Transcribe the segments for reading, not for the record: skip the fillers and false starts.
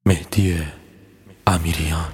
مهدی امیریان.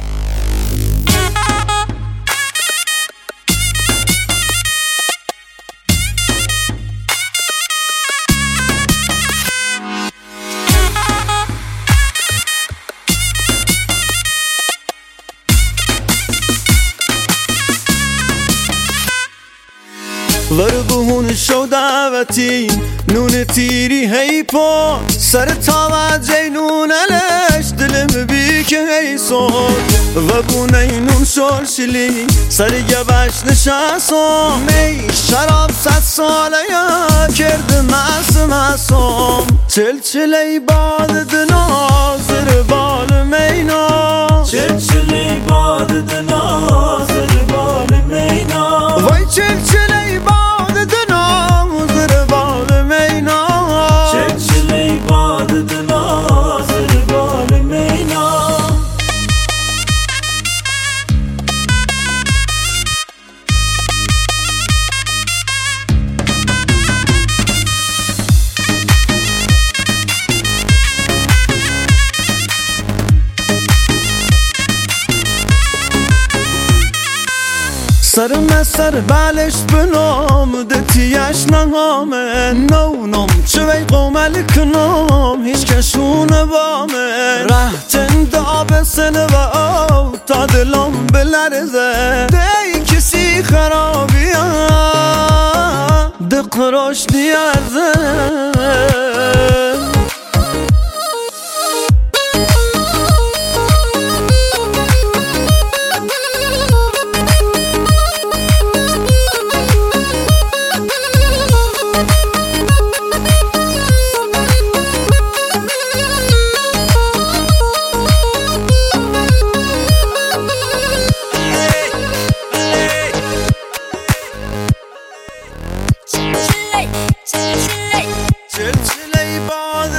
وربون شو دعوتي نون تيري هيبو سر توجه نون لش دلم بيك هي صوت وبوني نون شورشلي سر يباش نشاسو مي شراب 100 ساله یا کرد معصوم چلچلی باد دنازر بال مینا چلچلی باد دنازر بال مینا وای چلچلی باد دنازر بال مینا چلچلی باد دنازر بال مینا سر بالش بنام دتیش نهامه نونم چوی قومل کنام هیچ کشون بامه رهتن داب سنه و او تا دلم بلرزه دی کسی خرابی ها دقراش نیارزه چلچلی باد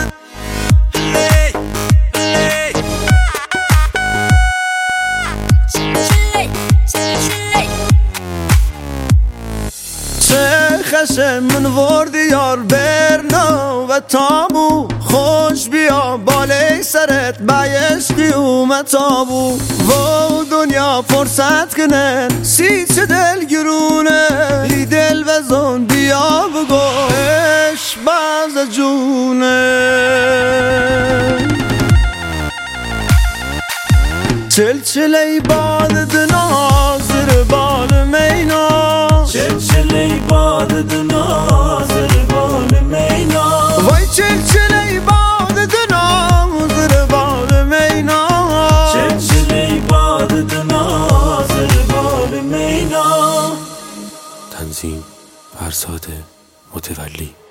چه خشم من وردی یار برنا و تابو خوش بیا بالای سرت بایشتی اومد تابو و دنیا فرصت کنن سی چه دل گرونه لی دل وزن بیا بگو اش باز جونه چلچلی باد دنازر بال مینا چلچلی باد دنازر بال مینا وای چلچلی باد دنازر بال مینا چلچلی باد دنازر بال مینا. تنظیم فرزاد متولی.